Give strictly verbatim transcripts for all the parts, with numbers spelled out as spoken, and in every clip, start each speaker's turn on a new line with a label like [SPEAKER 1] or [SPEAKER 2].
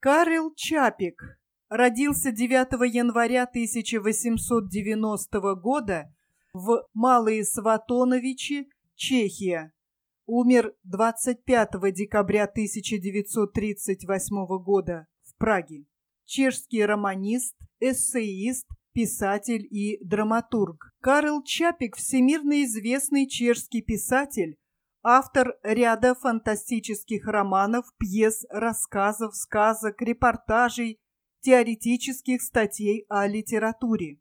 [SPEAKER 1] Карел Чапик родился девятого января тысяча восемьсот девяностого года в Малые Сватоновичи, Чехия. Умер двадцать пятого декабря тысяча девятьсот тридцать восьмого года в Праге. Чешский романист, эссеист, писатель и драматург. Карел Чапик – всемирно известный чешский писатель, автор ряда фантастических романов, пьес, рассказов, сказок, репортажей, теоретических статей о литературе.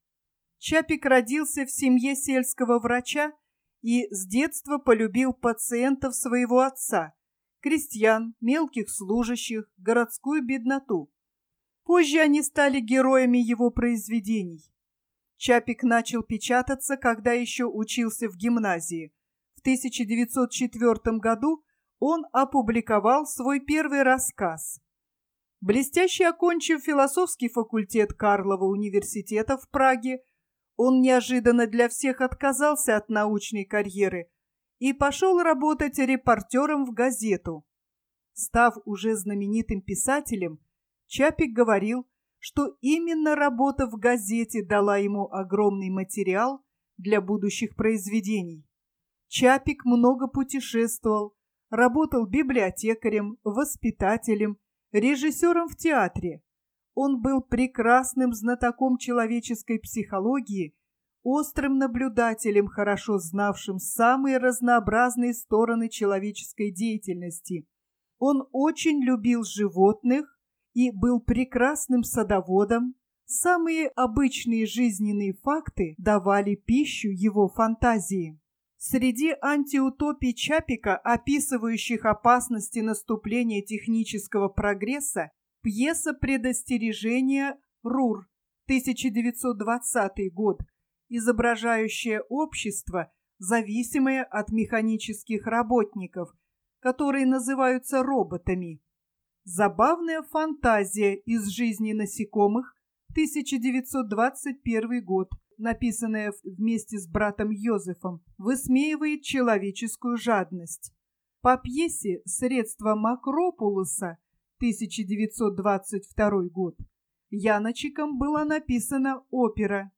[SPEAKER 1] Чапик родился в семье сельского врача и с детства полюбил пациентов своего отца, крестьян, мелких служащих, городскую бедноту. Позже они стали героями его произведений. Чапик начал печататься, когда еще учился в гимназии. В тысяча девятьсот четвёртом году он опубликовал свой первый рассказ. Блестяще окончив философский факультет Карлова университета в Праге, он неожиданно для всех отказался от научной карьеры и пошел работать репортером в газету. Став уже знаменитым писателем, Чапик говорил, что именно работа в газете дала ему огромный материал для будущих произведений. Чапик много путешествовал, работал библиотекарем, воспитателем, режиссером в театре. Он был прекрасным знатоком человеческой психологии, острым наблюдателем, хорошо знавшим самые разнообразные стороны человеческой деятельности. Он очень любил животных и был прекрасным садоводом. Самые обычные жизненные факты давали пищу его фантазии. Среди антиутопий Чапика, описывающих опасности наступления технического прогресса, пьеса «Предостережение» Рур, тысяча девятьсот двадцатый год, изображающая общество, зависимое от механических работников, которые называются роботами. Забавная фантазия из жизни насекомых, тысяча девятьсот двадцать первый год, написанная вместе с братом Йозефом, высмеивает человеческую жадность. По пьесе «Средства Макропулоса» тысяча девятьсот двадцать второй год Яночиком была написана опера.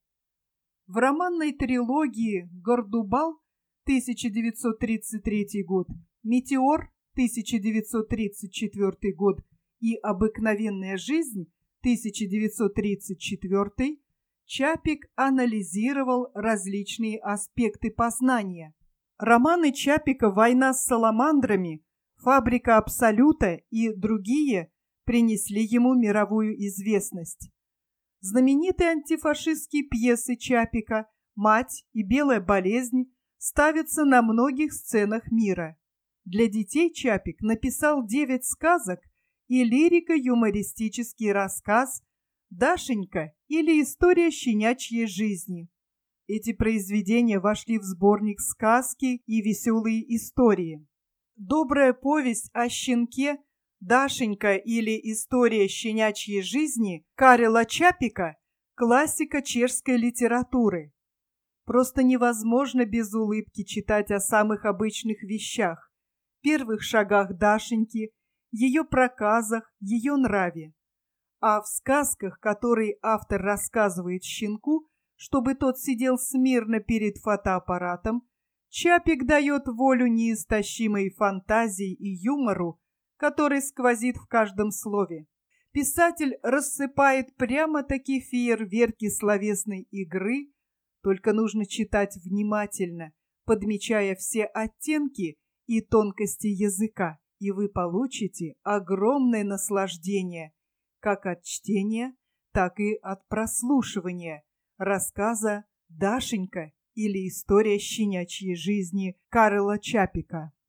[SPEAKER 1] В романной трилогии «Гордубал» тысяча девятьсот тридцать третий год, «Метеор» тысяча девятьсот тридцать четвёртый год и «Обыкновенная жизнь» тысяча девятьсот тридцать четвёртый Чапик анализировал различные аспекты познания. Романы Чапика «Война с саламандрами», «Фабрика Абсолюта» и другие принесли ему мировую известность. Знаменитые антифашистские пьесы Чапика «Мать» и «Белая болезнь» ставятся на многих сценах мира. Для детей Чапик написал девять сказок и лирико-юмористический рассказ «Дашенька» или «История щенячьей жизни». Эти произведения вошли в сборник «Сказки и веселые истории». Добрая повесть о щенке «Дашенька» или «История щенячьей жизни» Карела Чапика – классика чешской литературы. Просто невозможно без улыбки читать о самых обычных вещах, первых шагах Дашеньки, ее проказах, ее нраве. А в сказках, которые автор рассказывает щенку, чтобы тот сидел смирно перед фотоаппаратом, Чапик дает волю неистощимой фантазии и юмору, который сквозит в каждом слове. Писатель рассыпает прямо-таки фейерверки словесной игры, только нужно читать внимательно, подмечая все оттенки и тонкости языка, и вы получите огромное наслаждение как от чтения, так и от прослушивания рассказа «Дашенька» или «История щенячьей жизни» Карела Чапика.